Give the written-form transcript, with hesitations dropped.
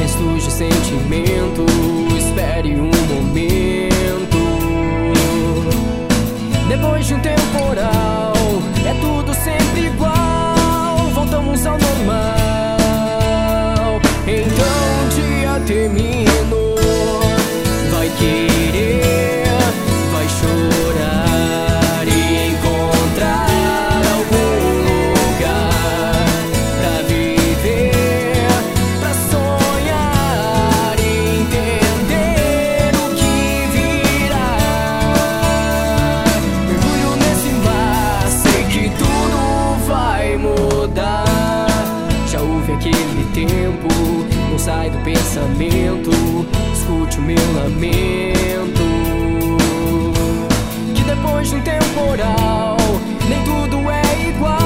mistos de sentimento. Espere um momento. Depois de um temporal, é tudo sempre igual. Voltamos ao normal. Então o dia terminou. Vai querer, vai chorar e encontrar algum lugar pra viver, pra sonhar e entender o que virá. Mergulho nesse mar, sei que tudo vai mudar. Já houve aquele tempo, não sai do pensamento. Escute o meu lamento, que depois de um temporal nem tudo é igual.